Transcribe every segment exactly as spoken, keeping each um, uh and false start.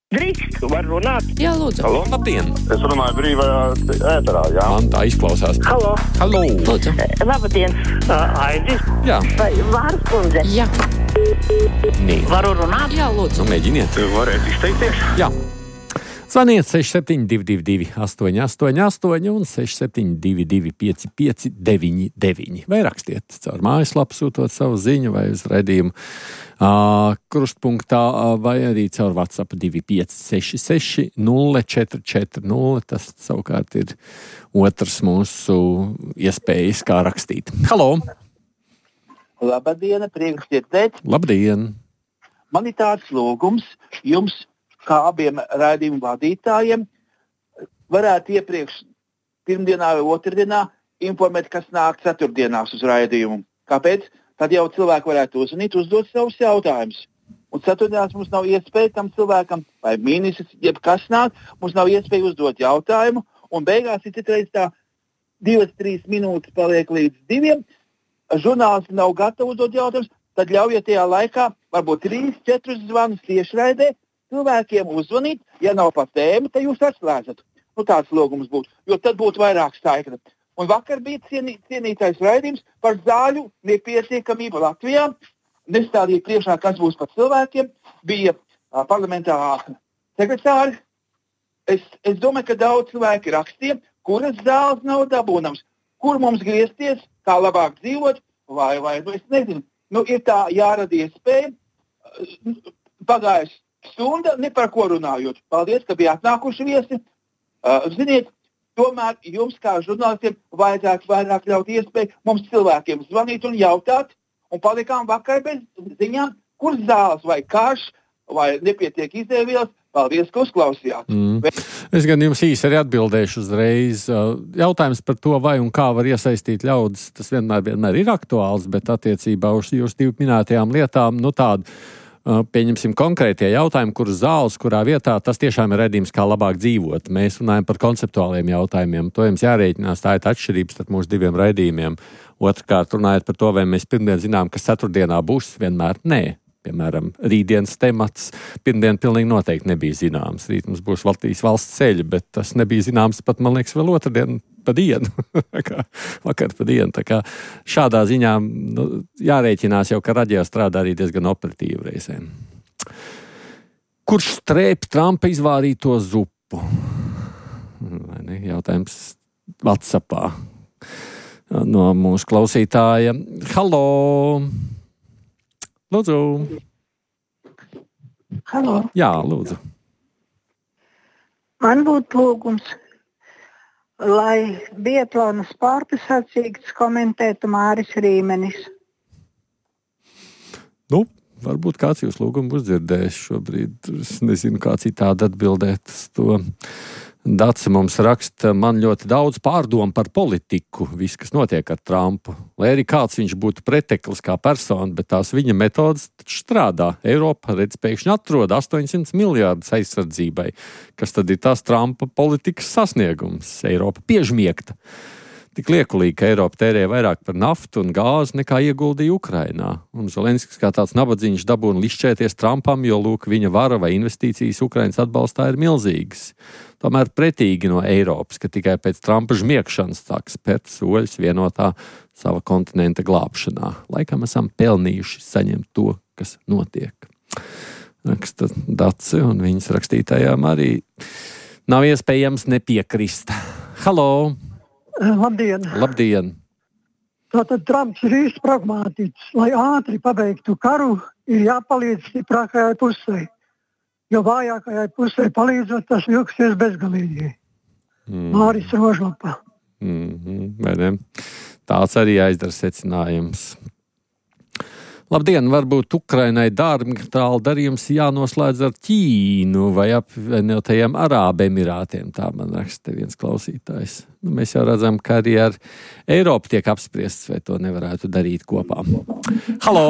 Drīkst, var runāt? Jā, lūdzu. Halo, labdien! Es runāju brīvajā ēterā, jā. Man tā izklausās. Halo. Halo! Lūdzu. Labdien, Aidis. Jā. Vai Vārs kundze? Jā. Nī. Varu runāt? Jā, lūdzu. Nu, mēģiniet. Varētu izteikties? Jā. Zvaniet seši septiņi divi divi divi astoņi astoņi astoņi un seši septiņi divi divi pieci pieci deviņi deviņi. Vai rakstiet caur mājaslapu sūtot savu ziņu vai uz raidījumu uh, krustpunktā uh, vai arī caur WhatsApp divi pieci seši seši nulle četri četri nulle. Tas savukārt ir otrs mūsu iespējas, kā rakstīt. Halo! Labdien, prieks dzirdēt. Labdien! Man ir tāds lūgums jums, kā abiem raidījumu vadītājiem, varētu iepriekš pirmdienā vai otrdienā informēt, kas nāk ceturtdienās uz raidījumu. Kāpēc? Tad jau cilvēki varētu uzvanīt, uzdot savus jautājumus. Un ceturtdienās mums nav iespēja tam cilvēkam, vai ministrs, jeb kas nāk, mums nav iespēja uzdot jautājumu, un beigās ir citreiz tā divas, trīs minūtes paliek līdz diviem, žurnālisti nav gatavi uzdot jautājumus, tad ļaujiet tajā laikā varbūt trīs, četrus zvanus tiešraidē, cilvēkiem uzvanīt, ja nav par tēmu, tad jūs atslēdzat. Nu, tāds lūgums būtu, jo tad būtu vairāk saikne. Un vakar bija cienī, cienītais raidījums par zāļu nepietiekamību Latvijā. Nestādīja priekšā, kas būs par cilvēkiem. Bija uh, parlamentārā sekretāri. Es, es domāju, ka daudz cilvēki rakstīja, kuras zāles nav dabūnams, kur mums griezties, kā labāk dzīvot, vai, vai es nezinu. Nu, ir tā jārada iespēja. Uh, pagājis stunda, ne par ko runājot. Paldies, ka bijāt nākuši viesi. Uh, ziniet, tomēr jums kā žurnālistiem vajadzētu vairāk ļaut iespēju mums cilvēkiem zvanīt un jautāt. Un palikām vakar bez ziņām, kur zāles vai karš vai nepietiek izēvielas. Paldies, ka uzklausījāt. Mm. Es gan jums īsi arī atbildēšu uzreiz. Jautājums par to, vai un kā var iesaistīt ļaudis, tas vienmēr, vienmēr ir aktuāls, bet attiecībā uz jūsu divu minētajām lietām, nu tādu, pieņemsim konkrētie jautājumi, kuras zāles, kurā vietā, tas tiešām ir redzījums, kā labāk dzīvot. Mēs runājam par konceptuāliem jautājumiem. To jums jārēķinās, tā ir tā atšķirības starp mūsu diviem raidījumiem. Otrkārt, runājot par to, vai mēs pirmdien zinām, kas ceturtdienā būs, vienmēr nē. Piemēram, rītdienas temats pirmdien pilnīgi noteikti nebija zināms. Rīt mums būs Latvijas valsts ceļi, bet tas nebija zināms pat, man liekas, vēl otrdien pa dienu. Vakar pa dienu. Tā kā šādā ziņā nu, jārēķinās jau, ka radio strādā arī diezgan operatīvi reizēm. Kurš strēp Trumpa izvārīto zupu? Vai ne? Jautājums WhatsAppā no mūsu klausītāja. Halo! Lūdzu. Halo. Jā, lūdzu. Man būtu lūgums, lai biatlona sporta sacīksts komentētu Māris Rīmenis. Nu, varbūt kāds jūs lūgumu būs dzirdējis šobrīd. Es nezinu, kā citādi atbildēt uz to. Dace mums raksta, man ļoti daudz pārdomu par politiku, viss, kas notiek ar Trumpu. Lai arī kāds viņš būtu preteklis kā persona, bet tās viņa metodas taču strādā. Eiropa, redz, pēkšņi atrod astoņsimt miljārdus aizsardzībai, kas tad ir tās Trumpa politikas sasniegums. Eiropa piežmiegta. Tik liekulīgi, ka Eiropa tērē vairāk par naftu un gāzi nekā ieguldīja Ukrainā. Un Zelenskis kā tāds nabadzīņš dabūna lišķēties Trumpam, jo, lūk, viņa vara vai investīcijas Ukrainas atbalstā ir milzīgas. Tomēr pretīgi no Eiropas, ka tikai pēc Trumpa žmiegšanas sāk spērt soļus vienotā sava kontinenta glābšanā. Laikam esam pelnījuši saņemt to, kas notiek. Raksta Dace, un viņas rakstītājām arī nav iespējams nepiekrist. Halo! Labdien! Labdien! Tātad Trumps ir īsti pragmātiķis. Lai ātri pabeigtu karu, ir jāpalīdz stiprākajai pusē. Jo vājākajai pusē palīdzot, tas vilksies bezgalīgi. Mm. Māris Rožlapa. Mm-hmm, vai ne? Tāds arī aizdara secinājums. Labdien, varbūt Ukrainai dārgmetāla darījums jānoslēdz ar Ķīnu vai apvienotajiem Arābu Emirātiem. Tā man raksta viens klausītājs. Nu, mēs jau redzam, ka arī ar Eiropu tiek apspriests, vai to nevarētu darīt kopā. Halo!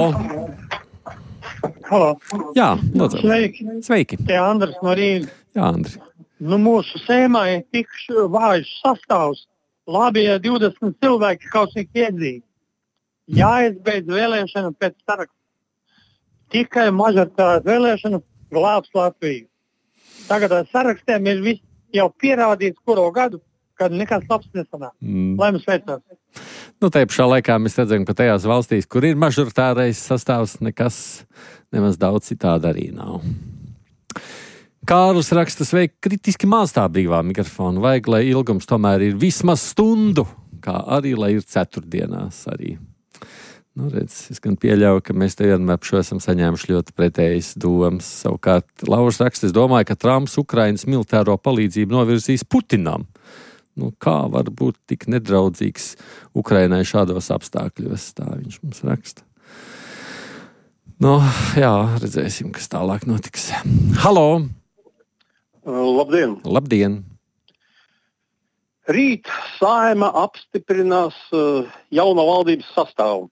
Halo! Jā, lūdzu. Sveiki! Sveiki! Te Andris no Rīgas. Jā, Andri. Nu, mūsu sēmā ir tik vājš sastāvs. Labi, ja divdesmit cilvēki kaut cik iedzīvi. Jāizbeidz vēlēšana pēc saraksta. Tikai mažoritāra vēlēšana glābs Latviju. Tagad ar sarakstiem ir viss jau pierādīts, kuro gadu, kad nekas labs nesanāk. Mm. Lai mums veicās. Nu, te pašā laikā mēs redzam, ka tajās valstīs, kur ir mažoritārais sastāvs, nekas nemaz daudz citādi arī nav. Kārlis raksta, sveiki, kritiski maz tā brīvā mikrofona. Vajag, lai ilgums tomēr ir vismaz stundu, kā arī, lai ir ceturtdienās arī. Nu, redz, es gan pieļauju, ka mēs te vienmēr šo esam saņēmuši ļoti pretējas domas. Savukārt, Lauris raksta, es domāju, ka Trumps Ukrainas militāro palīdzību novirzīs Putinam. Nu, kā var būt tik nedraudzīgs Ukrainai šādos apstākļos, tā viņš mums raksta. Nu, jā, redzēsim, kas tālāk notiks. Halo! Labdien! Labdien! Rīt Saeima apstiprinās uh, jauno valdības sastāvu.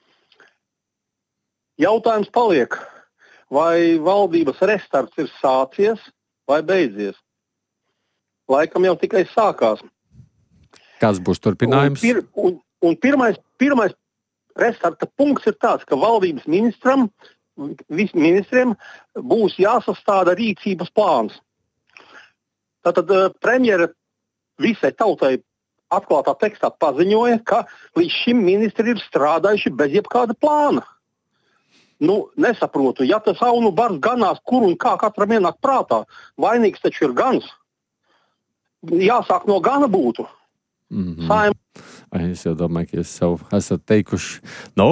Jautājums paliek, vai valdības restarts ir sācies vai beidzies? Laikam jau tikai sākās. Kāds būs turpinājums? Un, pir, un, un pirmais, pirmais restarta punkts ir tāds, ka valdības ministram, visiem ministriem būs jāsastāda rīcības plāns. Tātad uh, premjera visai tautai atklātā tekstā paziņoja, ka līdz šim ministri ir strādājuši bez jebkāda plāna. Nu, nesaprotu, ja tas aunu bars ganās, kur un kā katram ienāk prātā, vainīgs taču ir gans. Jāsāk no gana būtu. Mm-hmm. Saim... Es jau domāju, ka jūs savu esat teikuši, no,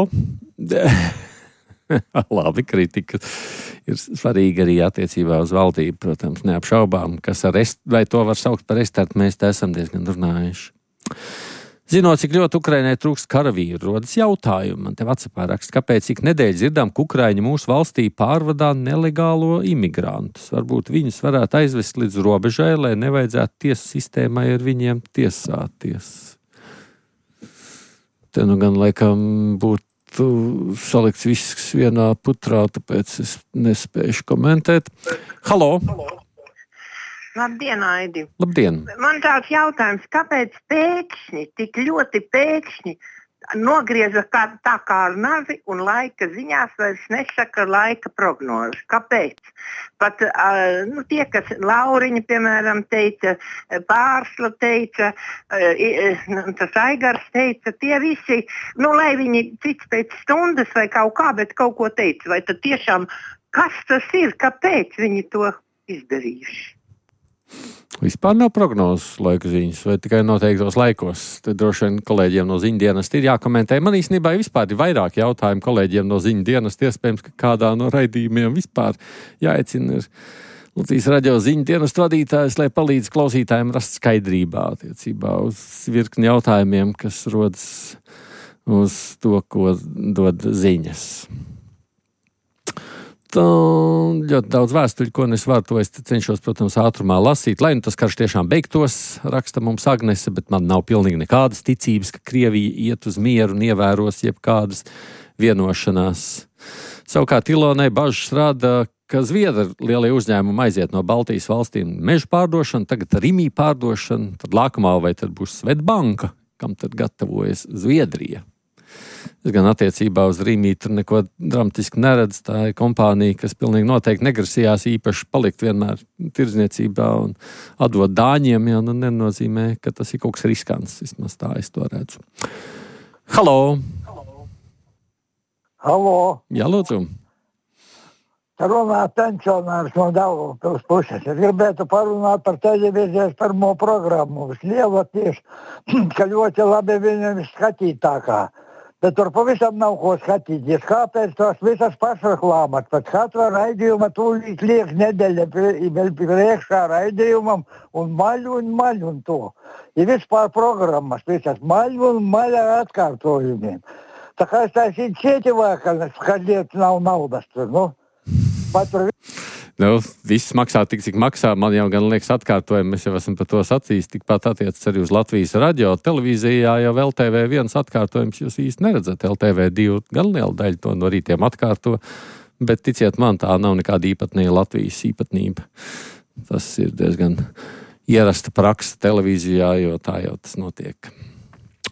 labi, kritika ir svarīga arī attiecībā uz valdību, protams, neapšaubām, kas ar rest, vai to var saukt par restartu, mēs te esam diezgan runājuši. Zinot, cik ļoti Ukrainai trūkst karavīru, rodas jautājumi. Man te WhatsAppā raksta, kāpēc cik nedēļas dzirdām, ka Ukraiņi mūsu valstī pārvadā nelegālo imigrantus. Varbūt viņus varētu aizvest līdz robežai, lai nevajadzētu tiesu sistēmai ar viņiem tiesāties. Te nu gan laikam būtu salikts viss vienā putrā, tāpēc es nespēšu komentēt. Halo! Halo. Labdien, Aidi. Labdien. Man tāds jautājums, kāpēc pēkšņi, tik ļoti pēkšņi nogrieza kā, tā kā ar nazi un laika ziņās vairs nesaka laika prognozi? Kāpēc? Pat uh, nu, tie, kas Lauriņa, piemēram, teica, Pārsla teica, uh, tas Aigars teica, tie visi, nu, lai viņi cits pēc stundas vai kaut kā, bet kaut ko teica. Vai tad tiešām, kas tas ir, kāpēc viņi to izdarījuši? Vispār nav prognozes laika ziņas, vai tikai noteiktos laikos. Te droši vien kolēģiem no ziņu dienesta ir jākomentē. Man īstenībā vispār ir vairāk jautājumu kolēģiem no ziņu dienesta. Iespējams, ka kādā no raidījumiem vispār jāaicina ir Latvijas radio ziņu dienesta vadītājs, lai palīdz klausītājiem rast skaidrībā attiecībā uz virkni jautājumiem, kas rodas uz to, ko dod ziņas. Tā, ļoti daudz vēstuļu, ko es varu, to es cenšos, protams, ātrumā lasīt. Lai nu tas karš tiešām beigtos, raksta mums Agnese, bet man nav pilnīgi nekādas ticības, ka Krievija iet uz mieru un ievēros jebkādas vienošanās. Savukārt Ilonai bažas rada, ka Zviedri lielie uzņēmumi aiziet no Baltijas valstīm mežu pārdošanu, tagad Rimī pārdošanu, tad nākamā vai tad būs Svetbanka, kam tad gatavojas Zviedrija. Es gan attiecībā uz Rīmī tur neko dramatiski neredz. Tā ir kompānija, kas pilnīgi noteikti negrasījās īpaši palikt vienmēr tirdzniecībā un atdot dāņiem, jo nu nenozīmē, ka tas ir kaut kas riskants. Vismaz tā es to redzu. Halo! Halo! Jā, lūdzu! Runā pensionārs no Daugavpils puses. Es gribētu parunāt par televīzijas pirmo programmu. Liela tieši, ka ļoti labi viņam skatītākā. Bet tur pavisam nav ko skatīties. Kāpēc tos visas pašreklāmas? Pēc katra raidījuma tūlīt liek nedēļa vēl priekšā raidījumam un maļu un maļu un to. Ir vispār programmas visas maļu un maļa atkārtojumiem. Tā kā es taisīju cieti vēkaļas, kad lietas nav naudas tur, nu. Patur... Nu, viss maksā tik, cik maksā. Man jau gan liekas atkārtojumi, mēs jau esam par to sacījis. Tikpat attiecas arī uz Latvijas radio. Televīzijā jau L T V viens atkārtojums jūs īsti neredzat. L T V divi gan liela daļa to no rītiem atkārto, bet ticiet man, tā nav nekāda īpatnīga Latvijas īpatnība. Tas ir diezgan ierasta praksa televīzijā, jo tā jau tas notiek.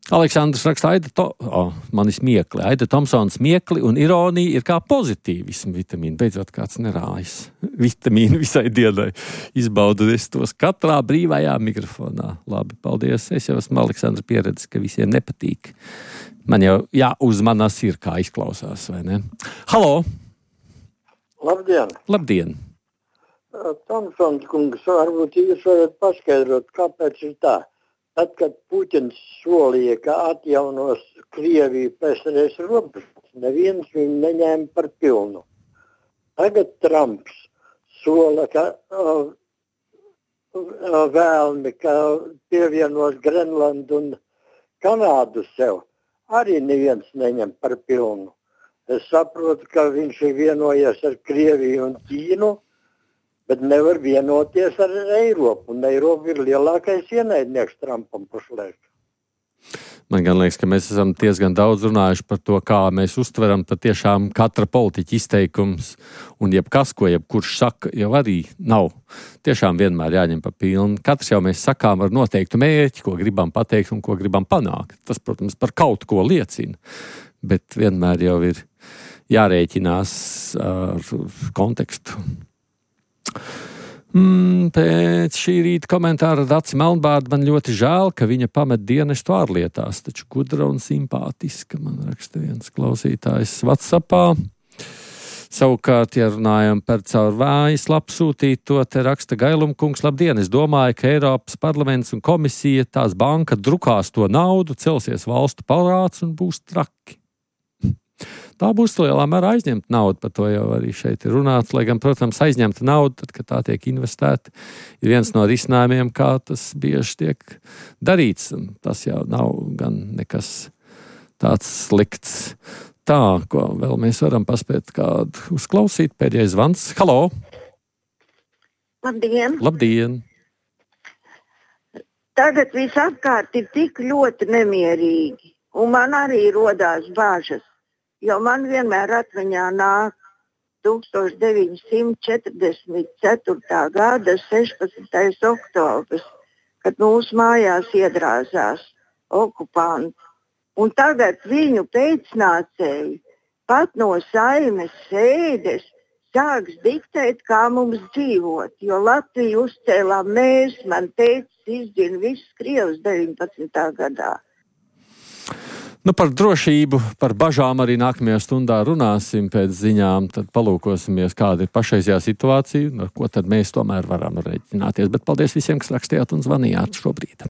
Aleksandrs raksta, Aida, to, oh, mani smiekli, Aida Tomsona smiekli un ironija ir kā pozitīvismu vitamīni. Beidzot kāds nerājas vitamīnu visai dienai. Izbaudies tos katrā brīvajā mikrofonā. Labi, paldies. Es jau esmu Aleksandra pieredzis, ka visiem nepatīk. Man jau jāuzmanās ir, kā izklausās, vai ne? Halo! Labdien! Labdien! Tomsons kungs, varbūt jūs varat paskaidrot, kāpēc ir tā. Tad, kad Puķins solīja, ka atjaunos Krieviju pēc reiz robežas, neviens viņu neņēma par pilnu. Tagad Trumps sola, ka uh, uh, vēlmi, ka pievienos Grenlandu un Kanādu sev, arī neviens neņem par pilnu. Es saprotu, ka viņš ir vienojies ar Krieviju un Ķīnu, bet nevar vienoties ar Eiropu. Un Eiropa ir lielākais ienaidnieks Trumpam pašlaik. Man gan liekas, ka mēs esam diezgan daudz runājuši par to, kā mēs uztveram patiešām katra politiķa izteikums. Un jebkas, ko jebkurš saka, jau arī nav. Tiešām vienmēr jāņem pa pilnu. Katrs jau mēs sakām ar noteiktu mērķi, ko gribam pateikt un ko gribam panākt. Tas, protams, par kaut ko liecina. Bet vienmēr jau ir jārēķinās ar kontekstu. Mm, pēc šī rīta komentāra Daci Melnbārda man ļoti žēl, ka viņa pamet dienestu ārlietās, taču gudra un simpātiska, man raksta viens klausītājs WhatsAppā. Savukārt, ja runājam par caur mājaslapu sūtīto, te raksta Gailumkungs, labdien, es domāju, ka Eiropas parlaments un komisija, tās banka drukās to naudu, celsies valstu parāds un būs traki. Tā būs lielā mērā aizņemta nauda, par to jau arī šeit ir runāts, lai gan, protams, aizņemta nauda, tad, kad tā tiek investēta, ir viens no risinājumiem, kā tas bieži tiek darīts, un tas jau nav gan nekas tāds slikts. Tā, ko vēl mēs varam paspēt kādu uzklausīt, pēdējais zvans. Halo! Labdien! Labdien! Tagad viss apkārt ir tik ļoti nemierīgi, un man arī rodās bāžas. Jo man vienmēr atmiņā nāk tūkstoš deviņi simti četrdesmit ceturtā gada sešpadsmitais oktobris, kad mūsu mājās iedrāzās okupanti. Un tagad viņu pēcnācēji pat no Saeimas sēdes sāks diktēt, kā mums dzīvot. Jo Latviju uzcēlām mēs, man tētis izdzina visus krievus deviņpadsmitā gadā. Nu, par drošību, par bažām arī nākamajā stundā runāsim pēc ziņām, tad palūkosimies, kāda ir pašreizējā situācija, ar ko tad mēs tomēr varam rēķināties. Bet paldies visiem, kas rakstījāt un zvanījāt šobrīd.